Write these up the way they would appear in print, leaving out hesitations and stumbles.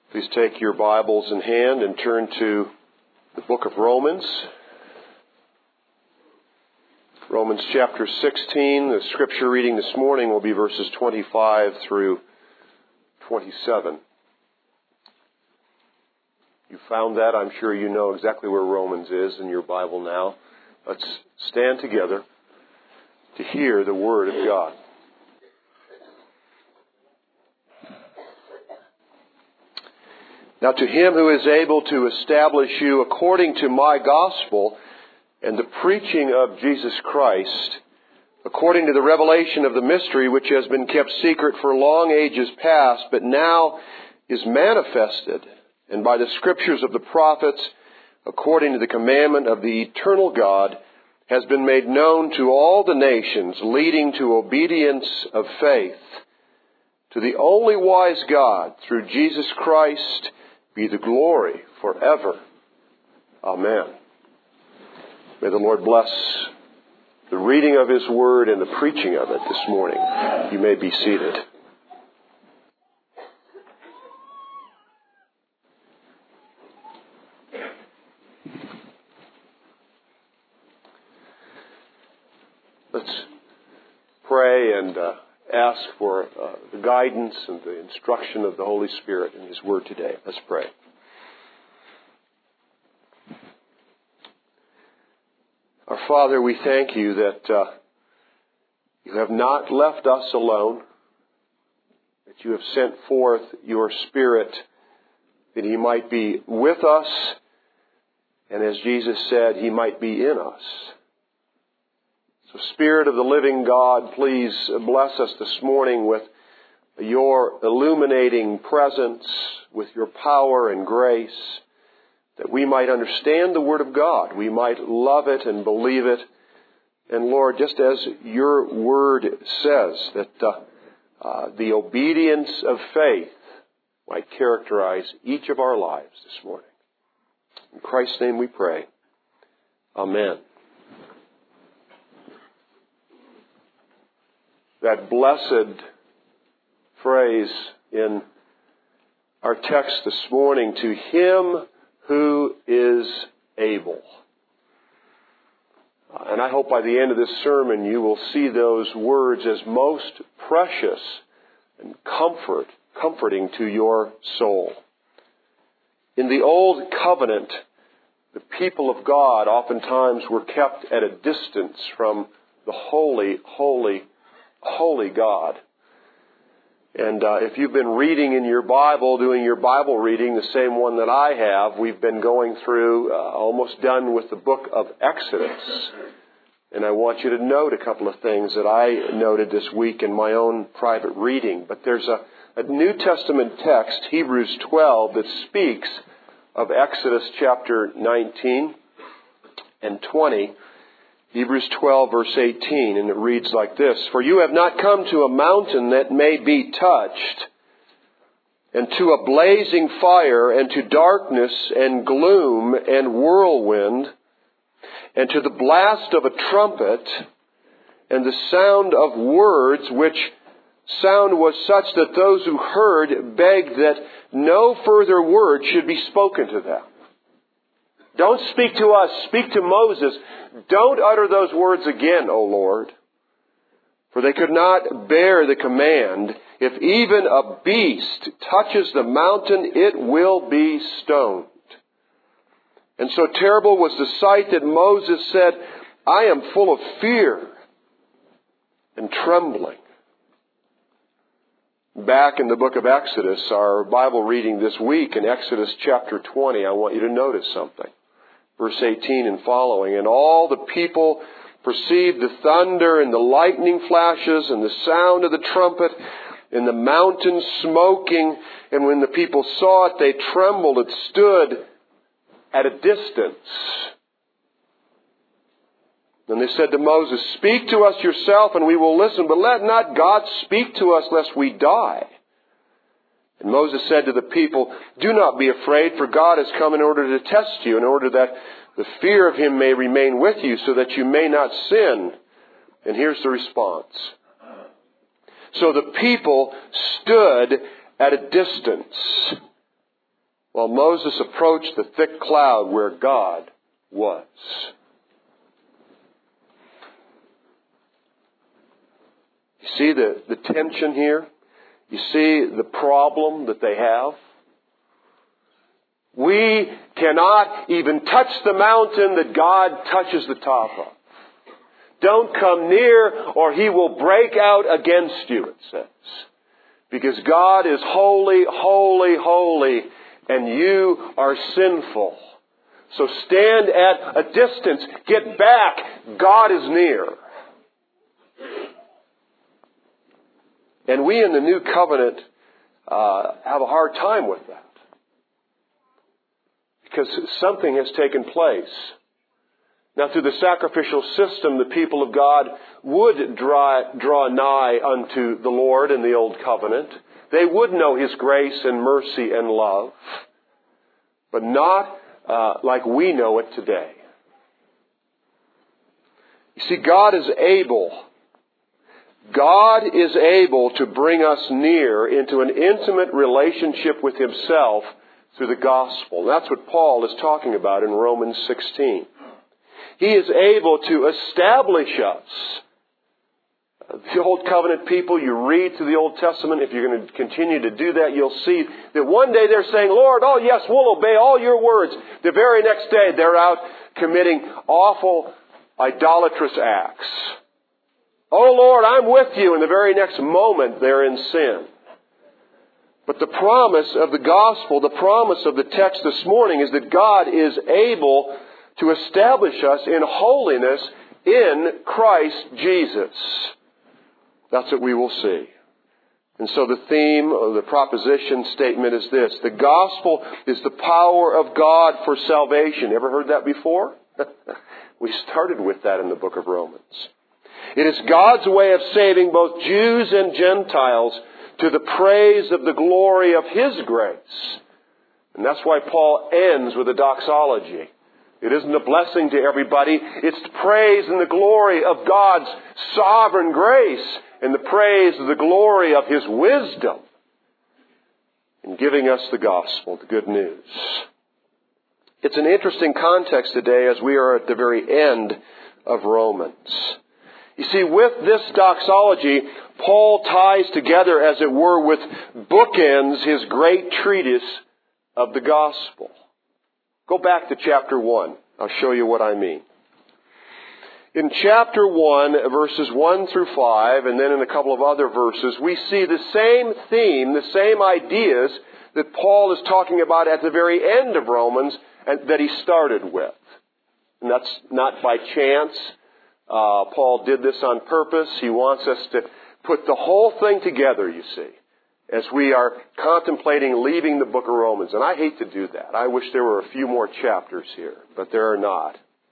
Please take your Bibles in hand and turn to the book of Romans. Romans chapter 16. The scripture reading this morning will be verses 25 through 27. You found that. I'm sure you know exactly where Romans is in your Bible now. Let's stand together to hear the Word of God. Now to Him who is able to establish you according to my gospel and the preaching of Jesus Christ, according to the revelation of the mystery which has been kept secret for long ages past, but now is manifested, and by the scriptures of the prophets, according to the commandment of the eternal God, has been made known to all the nations, leading to obedience of faith. To the only wise God, through Jesus Christ, be the glory forever. Amen. May the Lord bless the reading of His Word and the preaching of it this morning. You may be seated. Let's pray and ask for the guidance and the instruction of the Holy Spirit in His Word today. Let's pray. Our Father, we thank you that you have not left us alone, that you have sent forth your Spirit that He might be with us, and as Jesus said, He might be in us. So, Spirit of the living God, please bless us this morning with your illuminating presence, with your power and grace, that we might understand the Word of God. We might love it and believe it. And Lord, just as your Word says, that the obedience of faith might characterize each of our lives this morning. In Christ's name we pray. Amen. That blessed phrase in our text this morning, to Him who is able. And I hope by the end of this sermon you will see those words as most precious and comforting to your soul. In the Old Covenant, the people of God oftentimes were kept at a distance from the holy God. And if you've been reading in your Bible, doing your Bible reading, the same one that I have, we've been going through, almost done with the book of Exodus. And I want you to note a couple of things that I noted this week in my own private reading. But there's a New Testament text, Hebrews 12, that speaks of Exodus chapter 19 and 20. Hebrews 12, verse 18, and it reads like this: For you have not come to a mountain that may be touched, and to a blazing fire, and to darkness, and gloom, and whirlwind, and to the blast of a trumpet, and the sound of words, which sound was such that those who heard begged that no further word should be spoken to them. Don't speak to us, speak to Moses. Don't utter those words again, O Lord. For they could not bear the command, if even a beast touches the mountain, it will be stoned. And so terrible was the sight that Moses said, I am full of fear and trembling. Back in the book of Exodus, our Bible reading this week in Exodus chapter 20, I want you to notice something. Verse 18 and following, and all the people perceived the thunder and the lightning flashes and the sound of the trumpet and the mountain smoking. And when the people saw it, they trembled and stood at a distance. Then they said to Moses, Speak to us yourself and we will listen, but let not God speak to us lest we die. And Moses said to the people, Do not be afraid, for God has come in order to test you, in order that the fear of Him may remain with you, so that you may not sin. And here's the response. So the people stood at a distance while Moses approached the thick cloud where God was. You see the tension here? You see the problem that they have? We cannot even touch the mountain that God touches the top of. Don't come near or He will break out against you, it says. Because God is holy, holy, holy, and you are sinful. So stand at a distance. Get back. God is near. And we in the New Covenant have a hard time with that. Because something has taken place. Now, through the sacrificial system, the people of God would draw nigh unto the Lord in the Old Covenant. They would know His grace and mercy and love. But not like we know it today. You see, God is able. God is able to bring us near into an intimate relationship with Himself through the gospel. That's what Paul is talking about in Romans 16. He is able to establish us. The Old Covenant people, you read through the Old Testament, if you're going to continue to do that, you'll see that one day they're saying, Lord, oh yes, we'll obey all your words. The very next day they're out committing awful idolatrous acts. Oh Lord, I'm with you. And the very next moment they're in sin. But the promise of the gospel, the promise of the text this morning is that God is able to establish us in holiness in Christ Jesus. That's what we will see. And so the theme of the proposition statement is this. The gospel is the power of God for salvation. Ever heard that before? We started with that in the book of Romans. It is God's way of saving both Jews and Gentiles to the praise of the glory of His grace. And that's why Paul ends with a doxology. It isn't a blessing to everybody. It's the praise and the glory of God's sovereign grace and the praise of the glory of His wisdom in giving us the gospel, the good news. It's an interesting context today as we are at the very end of Romans. You see, with this doxology, Paul ties together, as it were, with bookends, his great treatise of the gospel. Go back to chapter 1. I'll show you what I mean. In chapter 1, verses 1 through 5, and then in a couple of other verses, we see the same theme, the same ideas that Paul is talking about at the very end of Romans and that he started with. And that's not by chance. Paul did this on purpose. He wants us to put the whole thing together, you see, as we are contemplating leaving the book of Romans. And I hate to do that. I wish there were a few more chapters here, but there are not.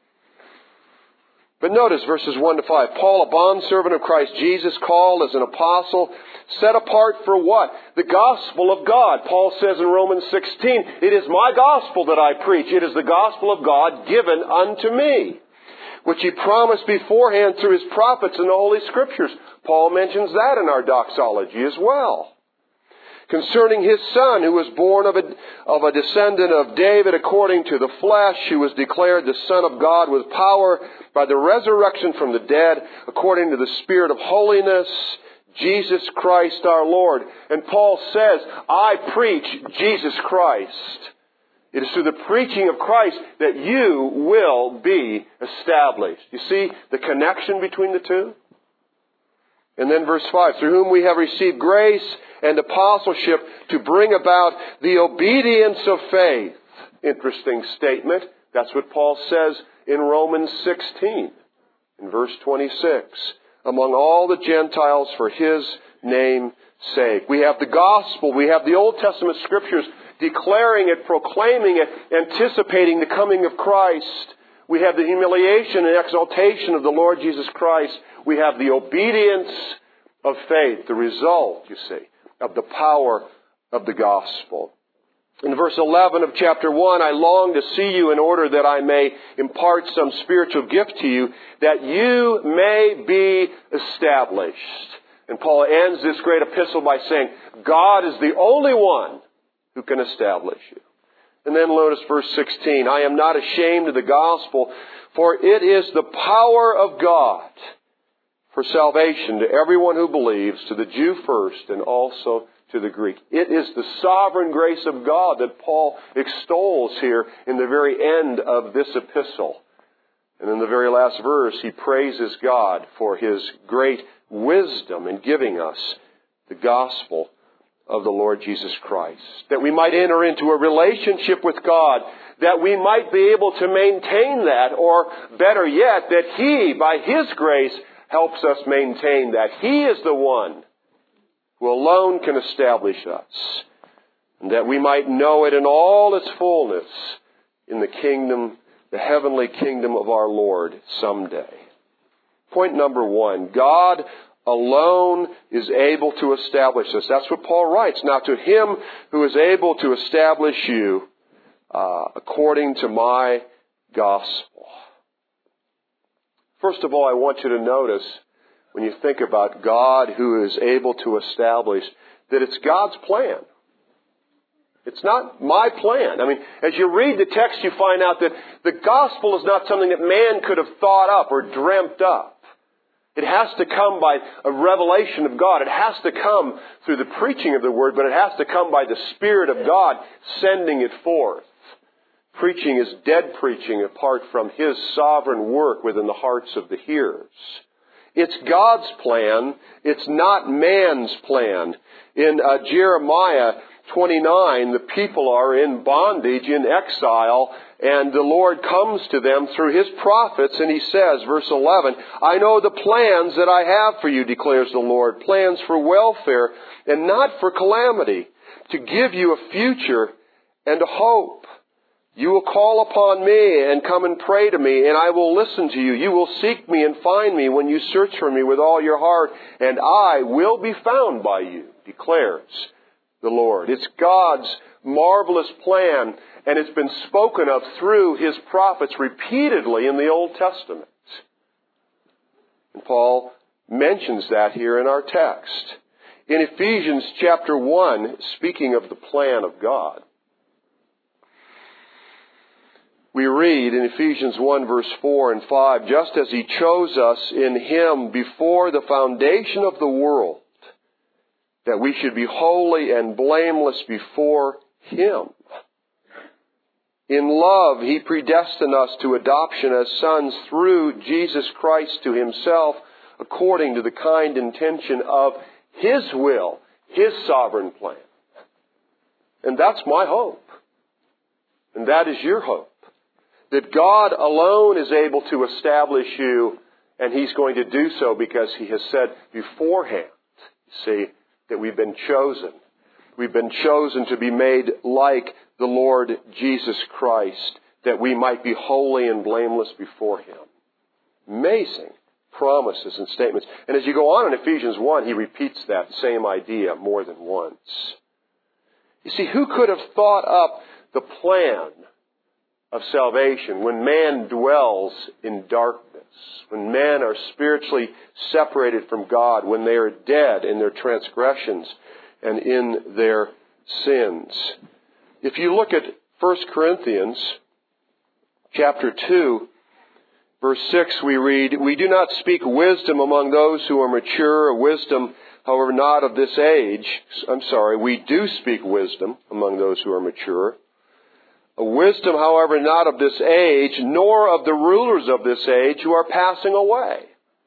But notice verses 1 to 5. Paul, a bondservant of Christ Jesus, called as an apostle, set apart for what? The gospel of God. Paul says in Romans 16, it is my gospel that I preach. It is the gospel of God given unto me, which He promised beforehand through His prophets in the Holy Scriptures. Paul mentions that in our doxology as well. Concerning His Son, who was born of a descendant of David according to the flesh, who was declared the Son of God with power by the resurrection from the dead, according to the Spirit of holiness, Jesus Christ our Lord. And Paul says, I preach Jesus Christ. It is through the preaching of Christ that you will be established. You see the connection between the two? And then verse 5, through whom we have received grace and apostleship to bring about the obedience of faith. Interesting statement. That's what Paul says in Romans 16, in verse 26. Among all the Gentiles for His name's sake. We have the gospel. We have the Old Testament Scriptures declaring it, proclaiming it, anticipating the coming of Christ. We have the humiliation and exaltation of the Lord Jesus Christ. We have the obedience of faith, the result, you see, of the power of the gospel. In verse 11 of chapter 1, I long to see you in order that I may impart some spiritual gift to you, that you may be established. And Paul ends this great epistle by saying, God is the only one who can establish you. And then notice verse 16. I am not ashamed of the gospel, for it is the power of God for salvation to everyone who believes, to the Jew first and also to the Greek. It is the sovereign grace of God that Paul extols here in the very end of this epistle. And in the very last verse, he praises God for His great wisdom in giving us the gospel of the Lord Jesus Christ, that we might enter into a relationship with God, that we might be able to maintain that, or better yet, that He, by His grace, helps us maintain that. He is the one who alone can establish us, and that we might know it in all its fullness in the kingdom, the heavenly kingdom of our Lord someday. Point number 1, God alone is able to establish us. That's what Paul writes. Now to Him who is able to establish you according to my gospel. First of all, I want you to notice, when you think about God who is able to establish, that it's God's plan. It's not my plan. I mean, as you read the text, you find out that the gospel is not something that man could have thought up or dreamt up. It has to come by a revelation of God. It has to come through the preaching of the Word, but it has to come by the Spirit of God sending it forth. Preaching is dead preaching apart from His sovereign work within the hearts of the hearers. It's God's plan. It's not man's plan. In Jeremiah 29, the people are in bondage, in exile, and the Lord comes to them through His prophets, and He says, verse 11, I know the plans that I have for you, declares the Lord, plans for welfare and not for calamity, to give you a future and a hope. You will call upon me and come and pray to me, and I will listen to you. You will seek me and find me when you search for me with all your heart, and I will be found by you, declares the Lord. It's God's marvelous plan, and it's been spoken of through His prophets repeatedly in the Old Testament. And Paul mentions that here in our text. In Ephesians chapter 1, speaking of the plan of God, we read in Ephesians 1 verse 4 and 5, just as He chose us in Him before the foundation of the world, that we should be holy and blameless before Him. In love, He predestined us to adoption as sons through Jesus Christ to Himself, according to the kind intention of His will, His sovereign plan. And that's my hope. And that is your hope. That God alone is able to establish you, and He's going to do so because He has said beforehand, see, that we've been chosen. We've been chosen to be made like the Lord Jesus Christ, that we might be holy and blameless before Him. Amazing promises and statements. And as you go on in Ephesians 1, he repeats that same idea more than once. You see, who could have thought up the plan of salvation when man dwells in darkness, when men are spiritually separated from God, when they are dead in their transgressions and in their sins? If you look at 1 Corinthians chapter 2, verse 6, we read, we do not speak wisdom among those who are mature, a wisdom, however, not of this age. We do speak wisdom among those who are mature. A wisdom, however, not of this age, nor of the rulers of this age who are passing away.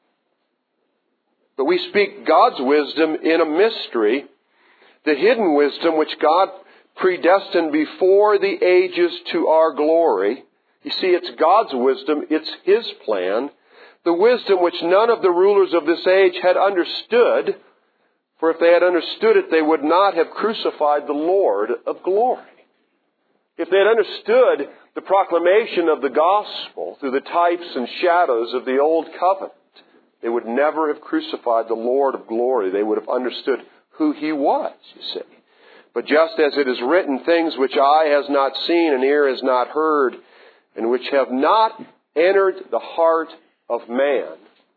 But we speak God's wisdom in a mystery, the hidden wisdom which God predestined before the ages to our glory. You see, it's God's wisdom, it's His plan, the wisdom which none of the rulers of this age had understood, for if they had understood it, they would not have crucified the Lord of glory. If they had understood the proclamation of the gospel through the types and shadows of the old covenant, they would never have crucified the Lord of glory. They would have understood who He was, you see. But just as it is written, things which eye has not seen and ear has not heard, and which have not entered the heart of man,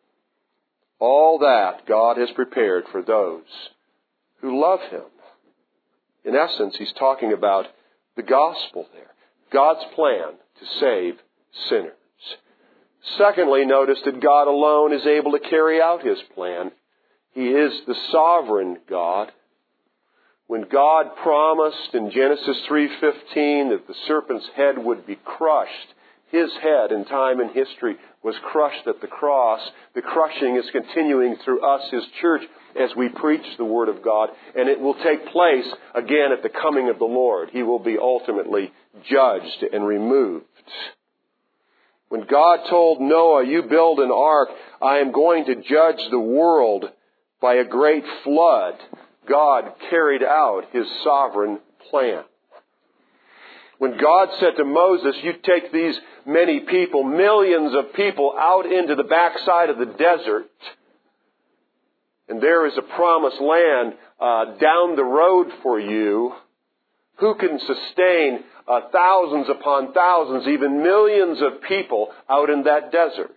all that God has prepared for those who love Him. In essence, He's talking about the gospel there. God's plan to save sinners. Secondly, notice that God alone is able to carry out His plan. He is the sovereign God. When God promised in Genesis 3:15 that the serpent's head would be crushed, His head in time and history was crushed at the cross. The crushing is continuing through us, His church, as we preach the Word of God. And it will take place again at the coming of the Lord. He will be ultimately judged and removed. When God told Noah, you build an ark, I am going to judge the world by a great flood, God carried out His sovereign plan. When God said to Moses, you take these many people, millions of people, out into the backside of the desert, and there is a promised land down the road for you, who can sustain thousands upon thousands, even millions of people out in that desert?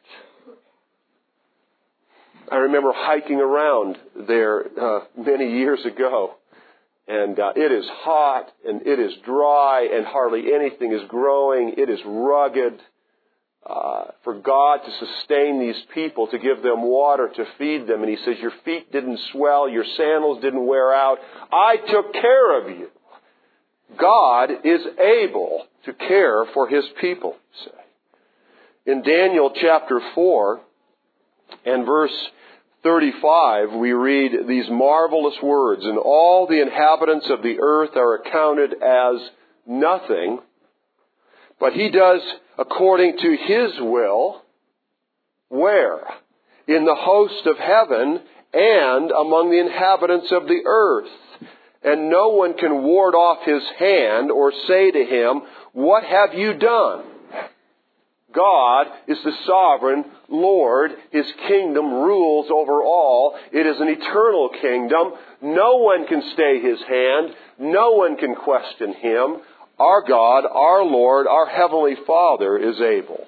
I remember hiking around there many years ago, and it is hot, and it is dry, and hardly anything is growing. It is rugged. For God to sustain these people, to give them water, to feed them. And He says, your feet didn't swell, your sandals didn't wear out. I took care of you. God is able to care for His people, say. In Daniel chapter 4 and verse 35, we read these marvelous words, and all the inhabitants of the earth are accounted as nothing, but He does according to His will, where? In the host of heaven and among the inhabitants of the earth. And no one can ward off His hand or say to Him, what have you done? God is the sovereign Lord. His kingdom rules over all. It is an eternal kingdom. No one can stay His hand. No one can question Him. Our God, our Lord, our Heavenly Father is able.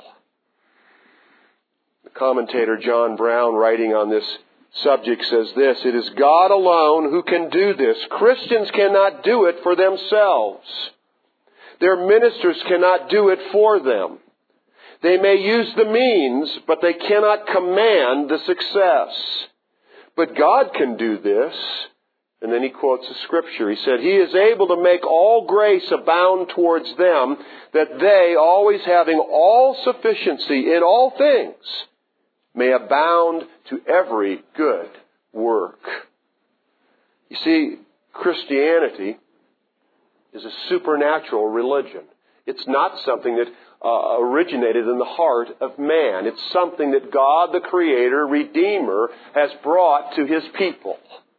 The commentator John Brown, writing on this subject, says this, it is God alone who can do this. Christians cannot do it for themselves. Their ministers cannot do it for them. They may use the means, but they cannot command the success. But God can do this. And then he quotes a scripture. He said, He is able to make all grace abound towards them, that they, always having all sufficiency in all things, may abound to every good work. You see, Christianity is a supernatural religion. It's not something that originated in the heart of man. It's something that God, the Creator, Redeemer, has brought to His people.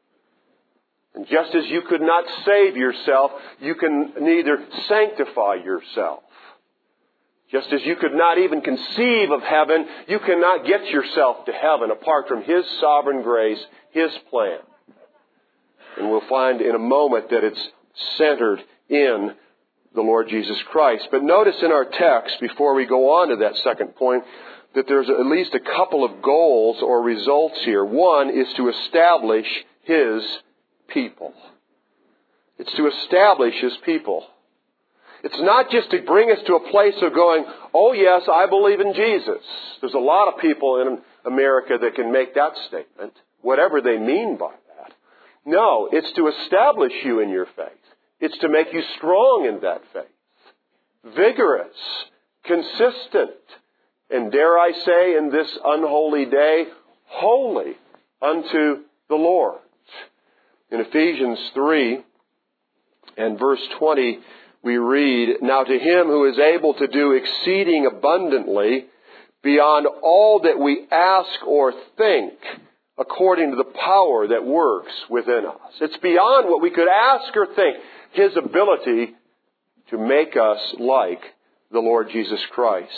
And just as you could not save yourself, you can neither sanctify yourself. Just as you could not even conceive of heaven, you cannot get yourself to heaven apart from His sovereign grace, His plan. And we'll find in a moment that it's centered in the Lord Jesus Christ. But notice in our text, before we go on to that second point, that there's at least a couple of goals or results here. One is to establish His people. It's to establish His people. It's not just to bring us to a place of going, oh yes, I believe in Jesus. There's a lot of people in America that can make that statement, whatever they mean by that. No, it's to establish you in your faith. It's to make you strong in that faith. Vigorous, consistent, and dare I say in this unholy day, holy unto the Lord. In Ephesians 3 and verse 20, we read, now to Him who is able to do exceeding abundantly beyond all that we ask or think, according to the power that works within us. It's beyond what we could ask or think. His ability to make us like the Lord Jesus Christ.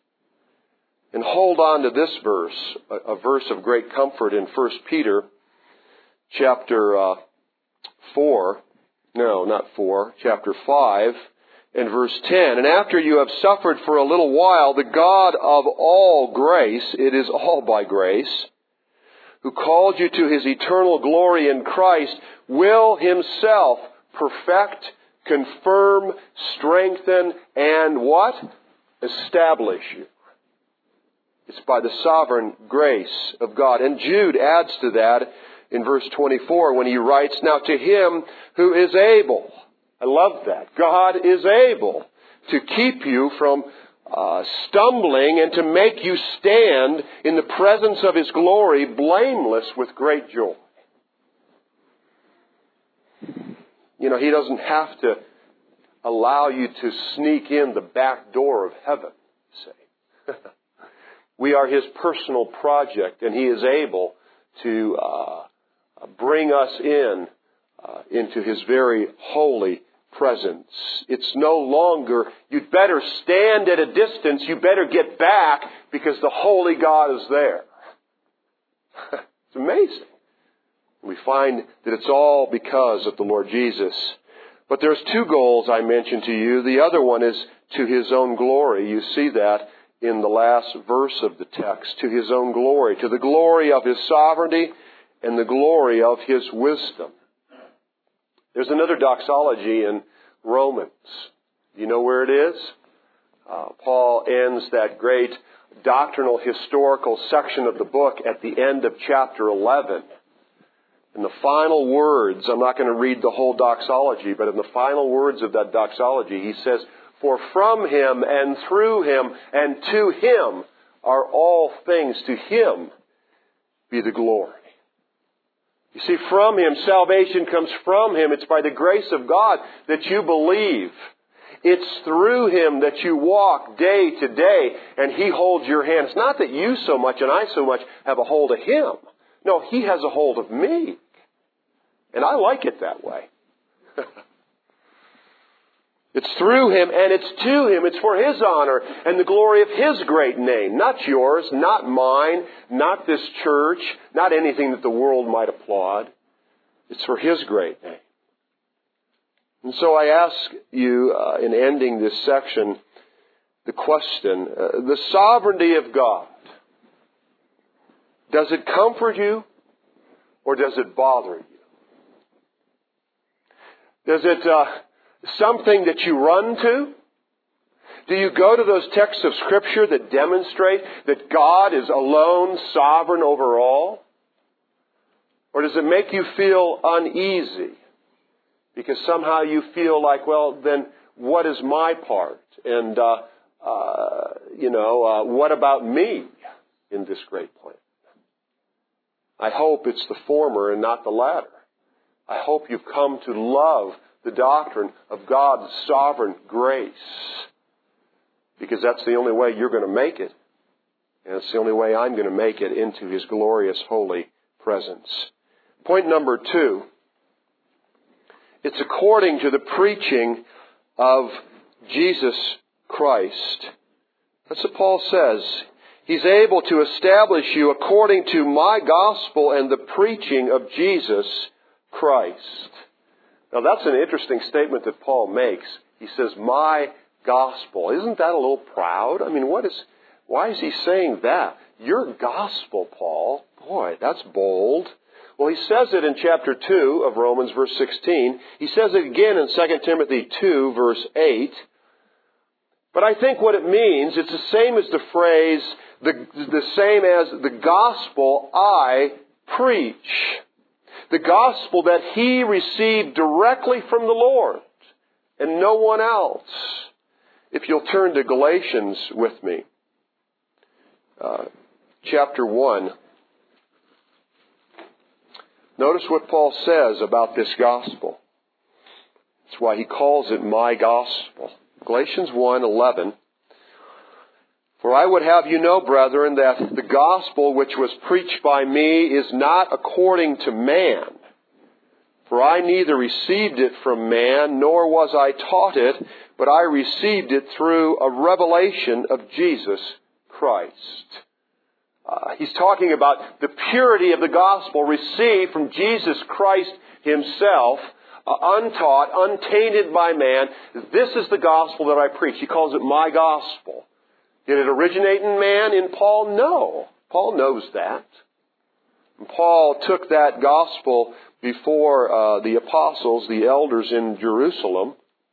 And hold on to this verse, a verse of great comfort in 1 Peter chapter 5 and verse 10. And after you have suffered for a little while, the God of all grace, it is all by grace, who called you to His eternal glory in Christ, will Himself perfect, confirm, strengthen, and what? Establish you. It's by the sovereign grace of God. And Jude adds to that in verse 24 when he writes, "Now to Him who is able," I love that, God is able to keep you from stumbling and to make you stand in the presence of His glory blameless with great joy. You know, He doesn't have to allow you to sneak in the back door of heaven, say. We are His personal project, and He is able to bring us into His very holy presence. It's no longer, you'd better stand at a distance, you better get back because the holy God is there. It's amazing. We find that it's all because of the Lord Jesus. But there's two goals I mentioned to you. The other one is to His own glory. You see that in the last verse of the text. To His own glory. To the glory of His sovereignty and the glory of His wisdom. There's another doxology in Romans. Do you know where it is? Paul ends that great doctrinal historical section of the book at the end of chapter 11. In the final words, I'm not going to read the whole doxology, but in the final words of that doxology, he says, "For from Him and through Him and to Him are all things. To Him be the glory." You see, from Him, salvation comes from Him. It's by the grace of God that you believe. It's through Him that you walk day to day, and He holds your hand. It's not that you so much and I so much have a hold of Him. No, He has a hold of me. And I like it that way. It's through Him and it's to Him. It's for His honor and the glory of His great name. Not yours, not mine, not this church, not anything that the world might applaud. It's for His great name. And so I ask you, in ending this section, the question, the sovereignty of God, does it comfort you or does it bother you? Is it something that you run to? Do you go to those texts of Scripture that demonstrate that God is alone sovereign over all? Or does it make you feel uneasy? Because somehow you feel like, well, then what is my part? And, what about me in this great plan? I hope it's the former and not the latter. I hope you've come to love the doctrine of God's sovereign grace. Because that's the only way you're going to make it. And it's the only way I'm going to make it into His glorious holy presence. Point number 2. It's according to the preaching of Jesus Christ. That's what Paul says. He's able to establish you according to my gospel and the preaching of Jesus Christ. Now that's an interesting statement that Paul makes. He says, my gospel. Isn't that a little proud? I mean, why is he saying that? Your gospel, Paul. Boy, that's bold. Well, he says it in chapter 2 of Romans, verse 16. He says it again in 2 Timothy 2, verse 8. But I think what it means, it's the same as the phrase, the same as the gospel I preach. The gospel that he received directly from the Lord and no one else. If you'll turn to Galatians with me, chapter 1. Notice what Paul says about this gospel. That's why he calls it my gospel. Galatians 1:11. For I would have you know, brethren, that the gospel which was preached by me is not according to man. For I neither received it from man, nor was I taught it, but I received it through a revelation of Jesus Christ. He's talking about the purity of the gospel received from Jesus Christ Himself, untaught, untainted by man. This is the gospel that I preach. He calls it my gospel. Did it originate in man, in Paul? No. Paul knows that. And Paul took that gospel before the apostles, the elders in Jerusalem,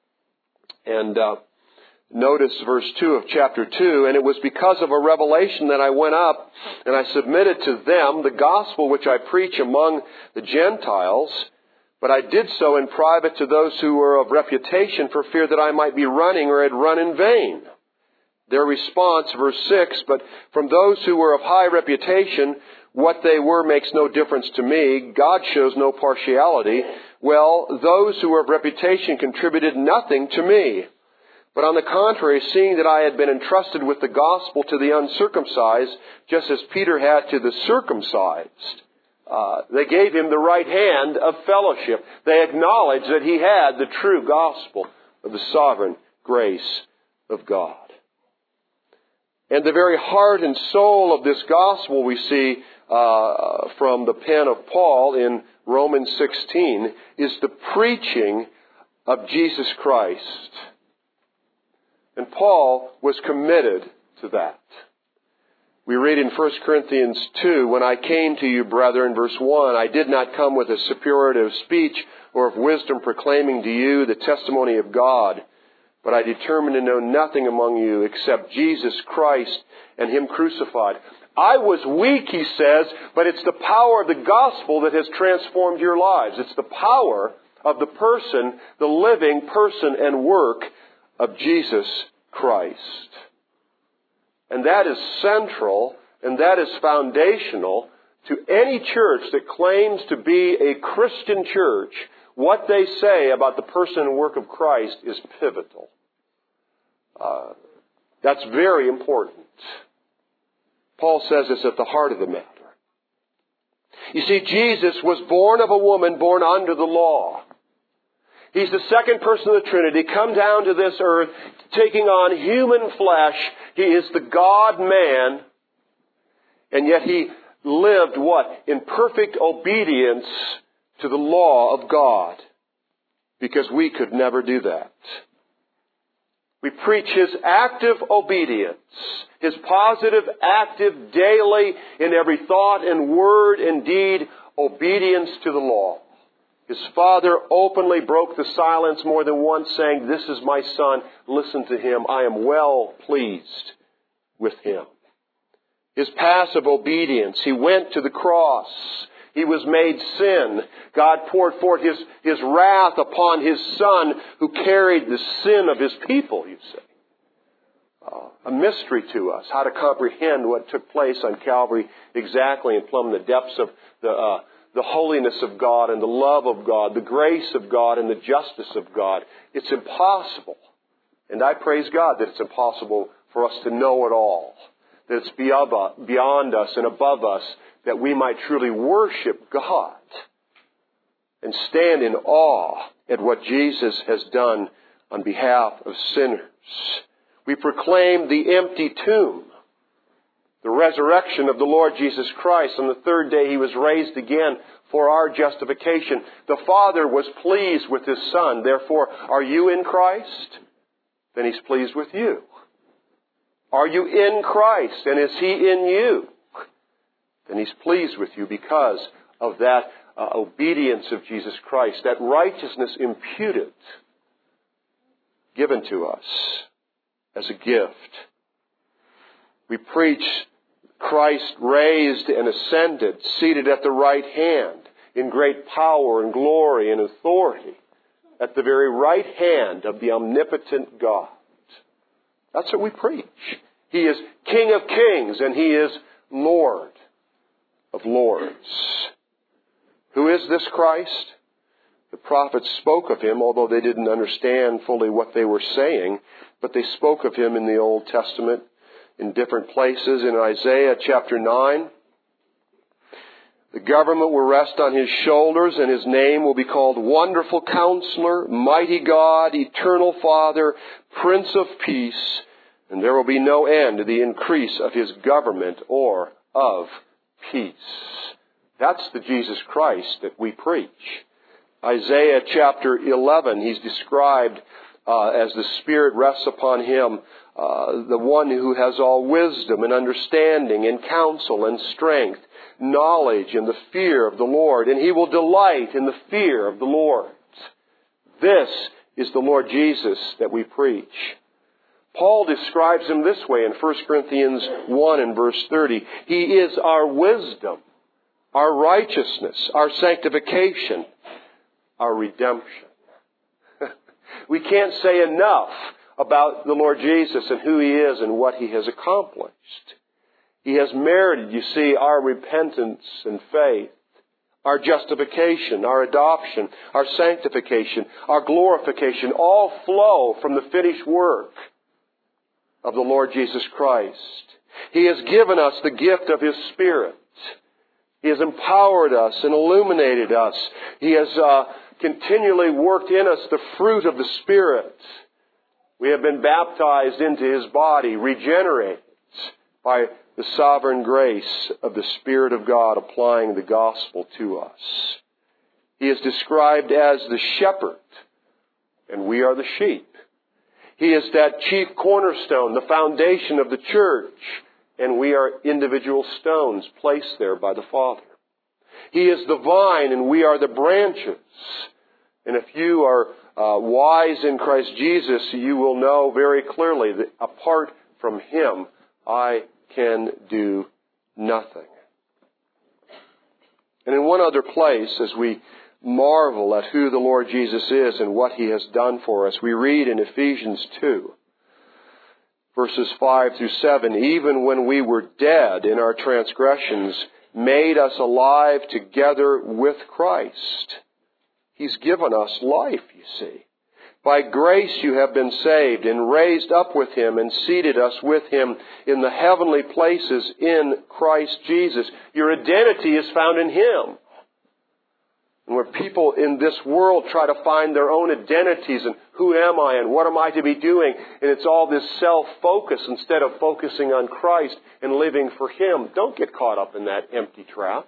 And notice verse 2 of chapter 2, "And it was because of a revelation that I went up, and I submitted to them the gospel which I preach among the Gentiles. But I did so in private to those who were of reputation, for fear that I might be running or had run in vain." Their response, verse 6, "But from those who were of high reputation, what they were makes no difference to me. God shows no partiality. Well, those who were of reputation contributed nothing to me. But on the contrary, seeing that I had been entrusted with the gospel to the uncircumcised, just as Peter had to the circumcised, they gave him the right hand of fellowship." They acknowledged that he had the true gospel of the sovereign grace of God. And the very heart and soul of this gospel we see from the pen of Paul in Romans 16 is the preaching of Jesus Christ. And Paul was committed to that. We read in 1 Corinthians 2, "When I came to you, brethren," verse 1, "I did not come with a superlative speech or of wisdom proclaiming to you the testimony of God. But I determined to know nothing among you except Jesus Christ and Him crucified." I was weak, he says, but it's the power of the gospel that has transformed your lives. It's the power of the person, the living person and work of Jesus Christ. And that is central and that is foundational to any church that claims to be a Christian church. What they say about the person and work of Christ is pivotal. That's very important. Paul says it's at the heart of the matter. You see, Jesus was born of a woman born under the law. He's the second person of the Trinity, come down to this earth, taking on human flesh. He is the God-man, and yet He lived what? In perfect obedience to the law of God, because we could never do that. We preach His active obedience, His positive, active, daily, in every thought and word and deed, obedience to the law. His Father openly broke the silence more than once, saying, "This is my Son, listen to Him. I am well pleased with Him." His passive obedience. He went to the cross. He was made sin. God poured forth His wrath upon His Son, who carried the sin of His people, you say. A mystery to us, how to comprehend what took place on Calvary exactly and plumb the depths of the holiness of God and the love of God, the grace of God and the justice of God. It's impossible. And I praise God that it's impossible for us to know it all. That it's beyond us and above us, that we might truly worship God and stand in awe at what Jesus has done on behalf of sinners. We proclaim the empty tomb, the resurrection of the Lord Jesus Christ. On the third day He was raised again for our justification. The Father was pleased with His Son. Therefore, are you in Christ? Then He's pleased with you. Are you in Christ? And is He in you? Then He's pleased with you because of that obedience of Jesus Christ, that righteousness imputed, given to us as a gift. We preach Christ raised and ascended, seated at the right hand, in great power and glory and authority, at the very right hand of the omnipotent God. That's what we preach. He is King of kings and He is Lord of lords. Who is this Christ? The prophets spoke of Him, although they didn't understand fully what they were saying, but they spoke of Him in the Old Testament in different places. In Isaiah chapter 9, the government will rest on His shoulders, and His name will be called Wonderful Counselor, Mighty God, Eternal Father, Prince of Peace, and there will be no end to the increase of His government or of peace. That's the Jesus Christ that we preach. Isaiah chapter 11, He's described as the Spirit rests upon Him, the one who has all wisdom and understanding and counsel and strength, knowledge and the fear of the Lord, and He will delight in the fear of the Lord. This is the Lord Jesus that we preach. Paul describes Him this way in 1 Corinthians 1 and verse 30. He is our wisdom, our righteousness, our sanctification, our redemption. We can't say enough about the Lord Jesus and who He is and what He has accomplished. He has merited, you see, our repentance and faith, our justification, our adoption, our sanctification, our glorification, all flow from the finished work of the Lord Jesus Christ. He has given us the gift of His Spirit. He has empowered us and illuminated us. He has continually worked in us the fruit of the Spirit. We have been baptized into His body, regenerated by the sovereign grace of the Spirit of God applying the gospel to us. He is described as the shepherd, and we are the sheep. He is that chief cornerstone, the foundation of the church, and we are individual stones placed there by the Father. He is the vine, and we are the branches. And if you are wise in Christ Jesus, you will know very clearly that apart from Him, I can do nothing. And in one other place, as we marvel at who the Lord Jesus is and what He has done for us, we read in Ephesians 2, verses 5 through 7, even when we were dead in our transgressions, made us alive together with Christ. He's given us life, you see. By grace you have been saved and raised up with Him and seated us with Him in the heavenly places in Christ Jesus. Your identity is found in Him. And where people in this world try to find their own identities and who am I and what am I to be doing, and it's all this self-focus instead of focusing on Christ and living for Him. Don't get caught up in that empty trap.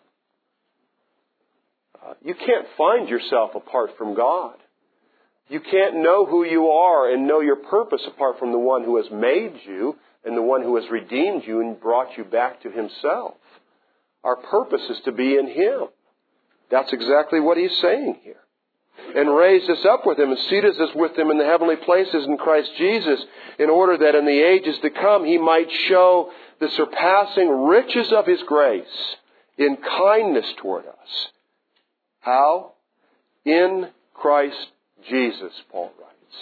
You can't find yourself apart from God. You can't know who you are and know your purpose apart from the one who has made you and the one who has redeemed you and brought you back to Himself. Our purpose is to be in Him. That's exactly what He's saying here. And raised us up with Him and seated us with Him in the heavenly places in Christ Jesus, in order that in the ages to come He might show the surpassing riches of His grace in kindness toward us. How? In Christ Jesus, Paul writes.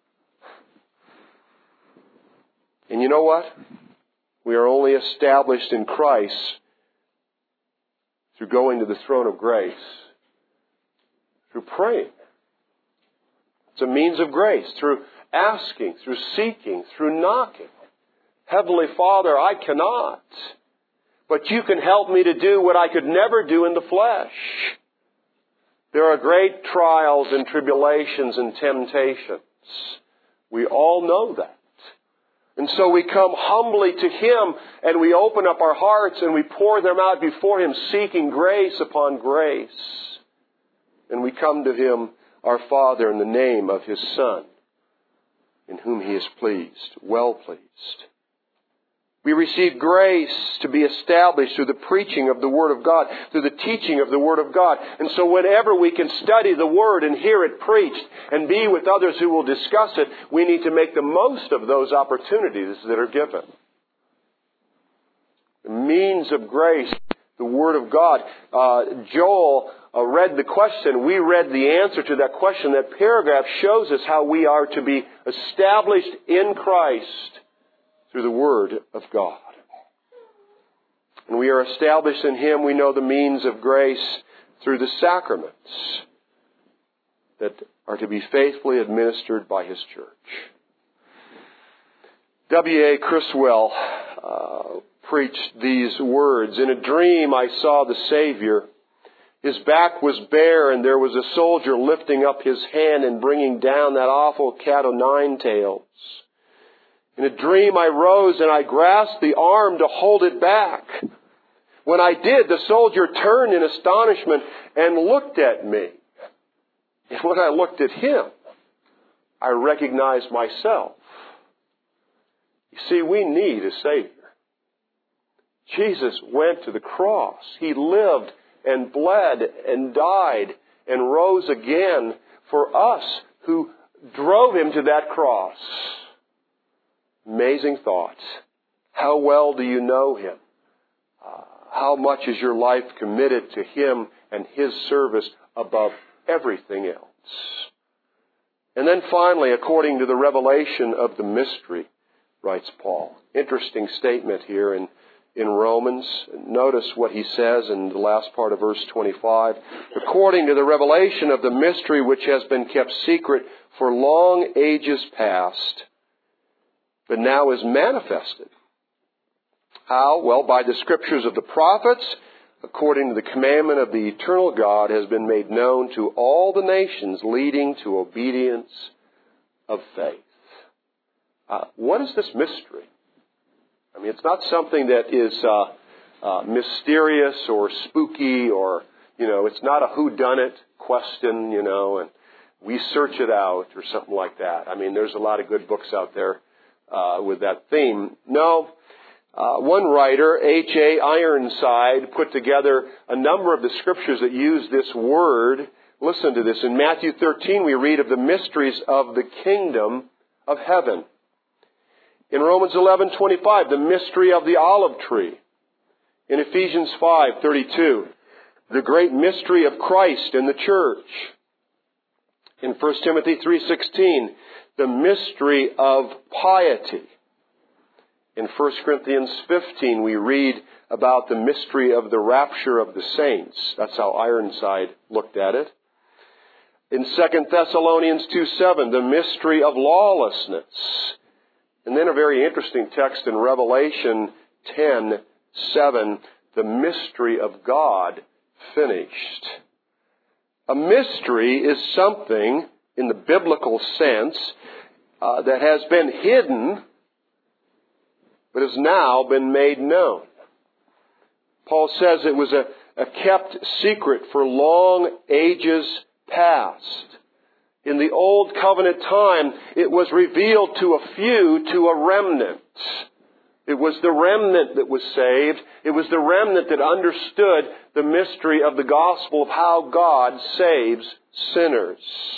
And you know what? We are only established in Christ through going to the throne of grace, through praying. It's a means of grace, through asking, through seeking, through knocking. Heavenly Father, I cannot, but You can help me to do what I could never do in the flesh. There are great trials and tribulations and temptations. We all know that. And so we come humbly to Him and we open up our hearts and we pour them out before Him, seeking grace upon grace. And we come to Him, our Father, in the name of His Son, in whom He is pleased, well pleased. We receive grace to be established through the preaching of the Word of God, through the teaching of the Word of God. And so whenever we can study the Word and hear it preached and be with others who will discuss it, we need to make the most of those opportunities that are given. The means of grace, the Word of God. Joel read the question. We read the answer to that question. That paragraph shows us how we are to be established in Christ through the Word of God. And we are established in Him. We know the means of grace through the sacraments that are to be faithfully administered by His church. W.A. Criswell preached these words. In a dream I saw the Savior. His back was bare and there was a soldier lifting up his hand and bringing down that awful cat o' nine tails. In a dream I rose and I grasped the arm to hold it back. When I did, the soldier turned in astonishment and looked at me. And when I looked at him, I recognized myself. You see, we need a Savior. Jesus went to the cross. He lived and bled and died and rose again for us who drove him to that cross. Amazing thoughts. How well do you know him? How much is your life committed to him and his service above everything else? And then finally, according to the revelation of the mystery, writes Paul. Interesting statement here in Romans. Notice what he says in the last part of verse 25. According to the revelation of the mystery which has been kept secret for long ages past, but now is manifested. How? Well, by the scriptures of the prophets, according to the commandment of the eternal God, has been made known to all the nations, leading to obedience of faith. What is this mystery? I mean, it's not something that is mysterious or spooky or, it's not a whodunit question, and we search it out or something like that. I mean, there's a lot of good books out there with that theme. No. One writer, H.A. Ironside, put together a number of the scriptures that use this word. Listen to this. In Matthew 13, we read of the mysteries of the kingdom of heaven. In Romans 11:25, the mystery of the olive tree. In Ephesians 5:32, the great mystery of Christ and the church. In 1 Timothy 3:16, the mystery of piety. In 1 Corinthians 15, we read about the mystery of the rapture of the saints. That's how Ironside looked at it. In 2 Thessalonians 2:7, the mystery of lawlessness. And then a very interesting text in Revelation 10:7, the mystery of God finished. A mystery is something, in the biblical sense, that has been hidden, but has now been made known. Paul says it was a kept secret for long ages past. In the Old Covenant time, it was revealed to a few, to a remnant. It was the remnant that was saved. It was the remnant that understood the mystery of the gospel of how God saves sinners.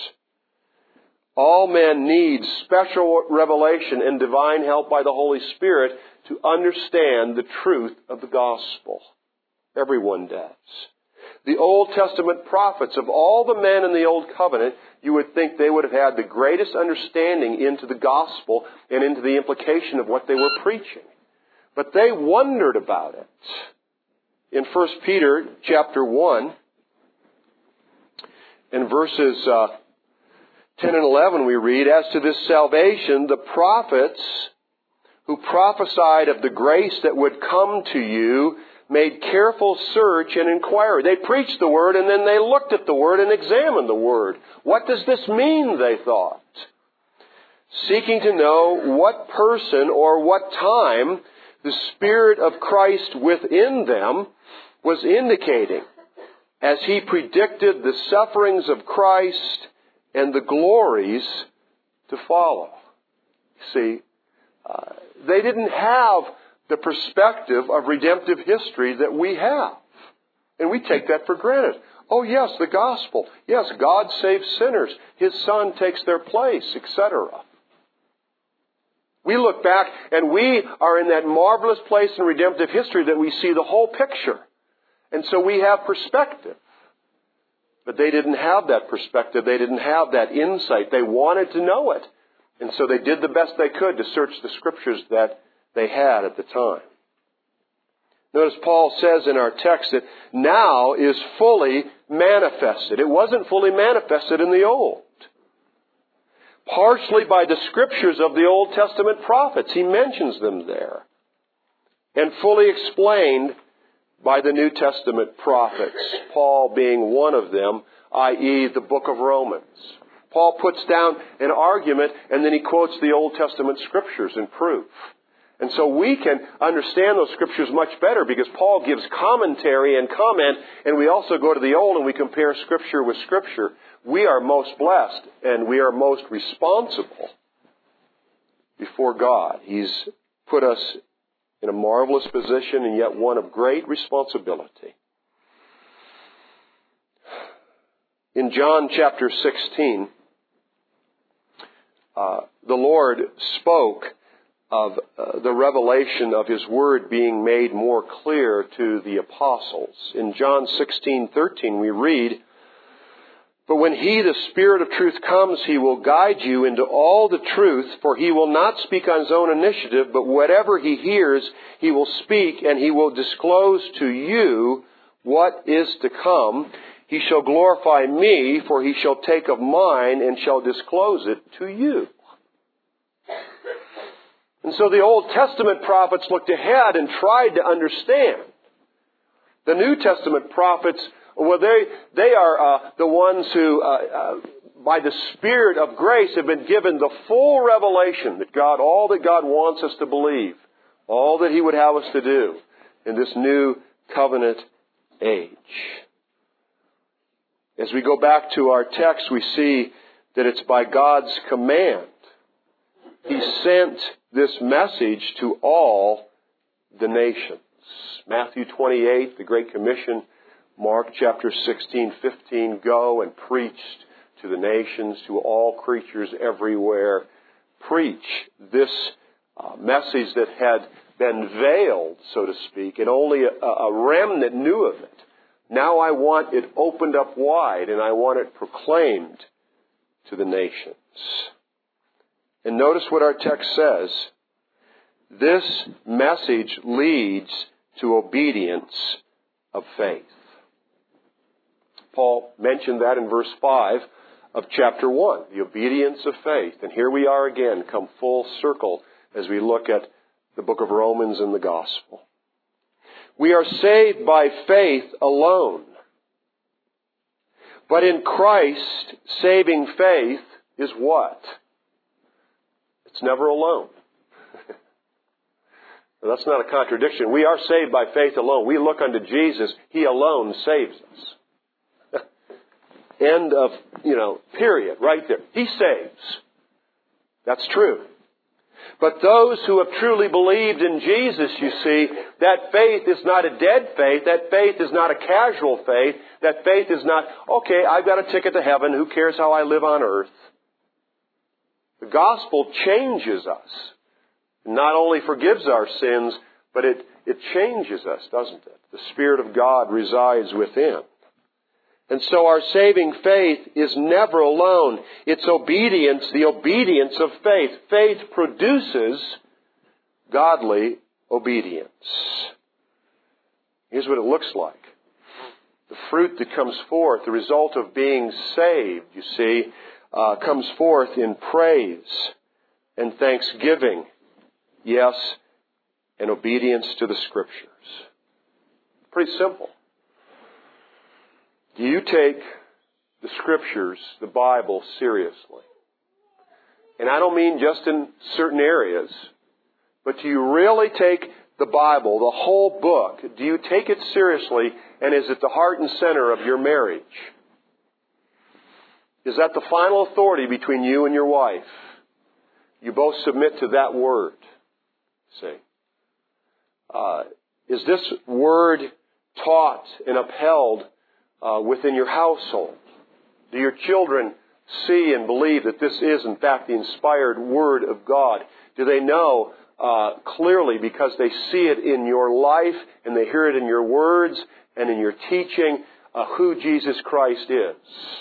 All men need special revelation and divine help by the Holy Spirit to understand the truth of the gospel. Everyone does. The Old Testament prophets, of all the men in the Old Covenant, you would think they would have had the greatest understanding into the gospel and into the implication of what they were preaching. But they wondered about it. In 1 Peter chapter 1, in verses 10 and 11 we read, "As to this salvation, the prophets who prophesied of the grace that would come to you made careful search and inquiry." They preached the Word and then they looked at the Word and examined the Word. What does this mean, they thought? Seeking to know what person or what time the Spirit of Christ within them was indicating as He predicted the sufferings of Christ and the glories to follow. See, they didn't have the perspective of redemptive history that we have. And we take that for granted. Oh yes, the gospel. Yes, God saves sinners. His Son takes their place, etc. We look back and we are in that marvelous place in redemptive history that we see the whole picture. And so we have perspective. But they didn't have that perspective. They didn't have that insight. They wanted to know it. And so they did the best they could to search the scriptures that they had at the time. Notice Paul says in our text that now is fully manifested. It wasn't fully manifested in the Old. Partially by the scriptures of the Old Testament prophets. He mentions them there. And fully explained by the New Testament prophets. Paul being one of them, i.e. the book of Romans. Paul puts down an argument and then he quotes the Old Testament scriptures in proof. And so we can understand those scriptures much better because Paul gives commentary and comment, and we also go to the Old and we compare scripture with scripture. We are most blessed and we are most responsible before God. He's put us in a marvelous position and yet one of great responsibility. In John chapter 16, the Lord spoke of the revelation of His Word being made more clear to the apostles. In John 16:13 we read, "But when He, the Spirit of truth, comes, He will guide you into all the truth, for He will not speak on His own initiative, but whatever He hears, He will speak, and He will disclose to you what is to come. He shall glorify Me, for He shall take of mine and shall disclose it to you." And so the Old Testament prophets looked ahead and tried to understand. The New Testament prophets, well, they are the ones who, by the Spirit of grace, have been given the full revelation that all that God wants us to believe, all that He would have us to do in this new covenant age. As we go back to our text, we see that it's by God's command He sent this message to all the nations. Matthew 28, the Great Commission, Mark chapter 16:15, go and preach to the nations, to all creatures everywhere. Preach this message that had been veiled, so to speak, and only a remnant knew of it. Now I want it opened up wide, and I want it proclaimed to the nations. And notice what our text says. This message leads to obedience of faith. Paul mentioned that in verse 5 of chapter 1, the obedience of faith. And here we are again, come full circle as we look at the book of Romans and the gospel. We are saved by faith alone. But in Christ, saving faith is what? It's never alone. That's not a contradiction. We are saved by faith alone. We look unto Jesus. He alone saves us. End of, period, right there. He saves. That's true. But those who have truly believed in Jesus, you see, that faith is not a dead faith. That faith is not a casual faith. That faith is not, okay, I've got a ticket to heaven. Who cares how I live on earth? The gospel changes us. It not only forgives our sins, but it changes us, doesn't it? The Spirit of God resides within. And so our saving faith is never alone. It's obedience, the obedience of faith. Faith produces godly obedience. Here's what it looks like. The fruit that comes forth, the result of being saved, you see, comes forth in praise and thanksgiving. Yes, and obedience to the Scriptures. Pretty simple. Do you take the Scriptures, the Bible, seriously? And I don't mean just in certain areas, but do you really take the Bible, the whole book, do you take it seriously, and is it the heart and center of your marriage? Is that the final authority between you and your wife? You both submit to that Word. See? Is this Word taught and upheld within your household? Do your children see and believe that this is, in fact, the inspired Word of God? Do they know clearly, because they see it in your life and they hear it in your words and in your teaching, who Jesus Christ is?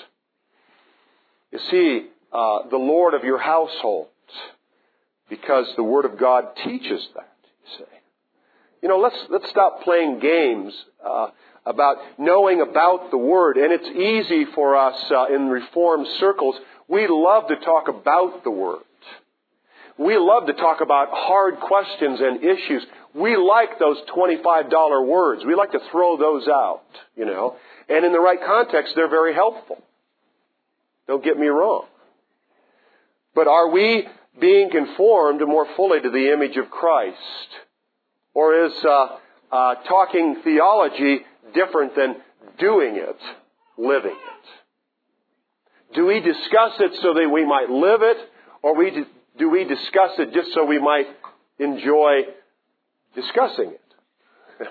Is He the Lord of your household? Because the Word of God teaches that, you say. Let's stop playing games about knowing about the Word. And it's easy for us in Reformed circles. We love to talk about the Word. We love to talk about hard questions and issues. We like those $25 words. We like to throw those out, And in the right context, they're very helpful. Don't get me wrong. But are we being conformed more fully to the image of Christ? Or is talking theology different than doing it, living it? Do we discuss it so that we might live it, or do we discuss it just so we might enjoy discussing it?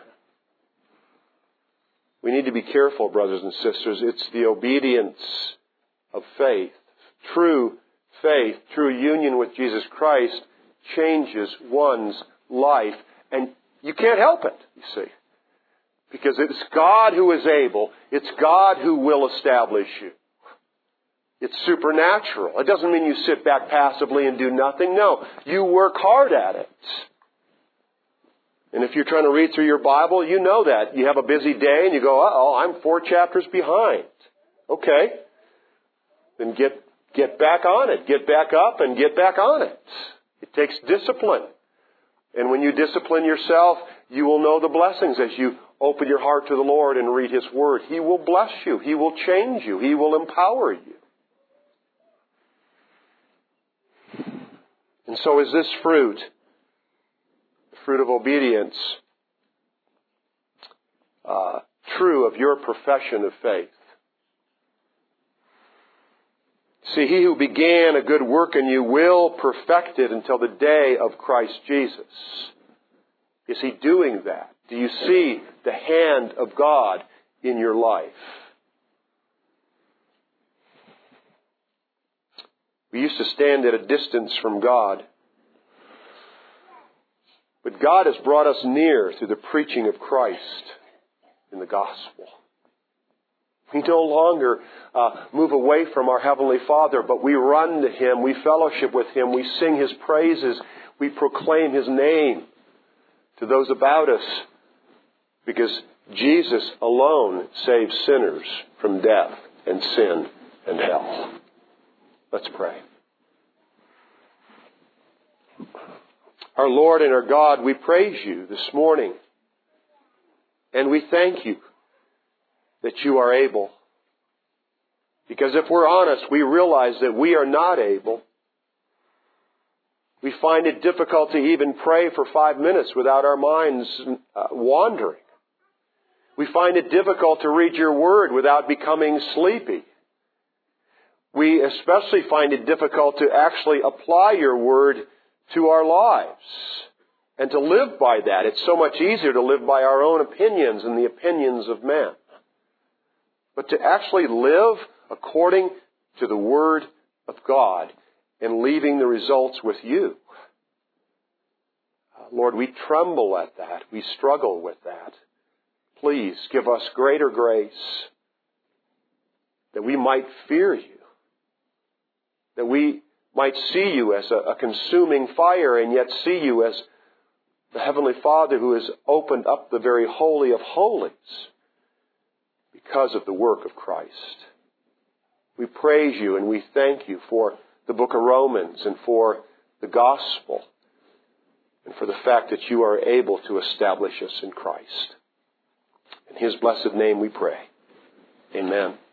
We need to be careful, brothers and sisters. It's the obedience of faith, true faith, true union with Jesus Christ, changes one's life. And you can't help it, you see. Because it's God who is able. It's God who will establish you. It's supernatural. It doesn't mean you sit back passively and do nothing. No, you work hard at it. And if you're trying to read through your Bible, you know that. You have a busy day and you go, uh-oh, I'm 4 chapters behind. Okay. Then get back on it. Get back up and get back on it. It takes discipline. And when you discipline yourself, you will know the blessings as you open your heart to the Lord and read His Word. He will bless you. He will change you. He will empower you. And so is this fruit, the fruit of obedience, true of your profession of faith. See, He who began a good work in you will perfect it until the day of Christ Jesus. Is He doing that? Do you see the hand of God in your life? We used to stand at a distance from God. But God has brought us near through the preaching of Christ in the gospel. We no longer move away from our Heavenly Father, but we run to Him, we fellowship with Him, we sing His praises, we proclaim His name to those about us, because Jesus alone saves sinners from death and sin and hell. Let's pray. Our Lord and our God, we praise You this morning, and we thank You that You are able. Because if we're honest, we realize that we are not able. We find it difficult to even pray for 5 minutes without our minds wandering. We find it difficult to read Your Word without becoming sleepy. We especially find it difficult to actually apply Your Word to our lives and to live by that. It's so much easier to live by our own opinions and the opinions of men. But to actually live according to the Word of God and leaving the results with You. Lord, we tremble at that. We struggle with that. Please give us greater grace that we might fear You, that we might see You as a consuming fire and yet see You as the Heavenly Father who has opened up the very holy of holies because of the work of Christ. We praise You and we thank You for the book of Romans and for the gospel and for the fact that You are able to establish us in Christ. In His blessed name we pray. Amen.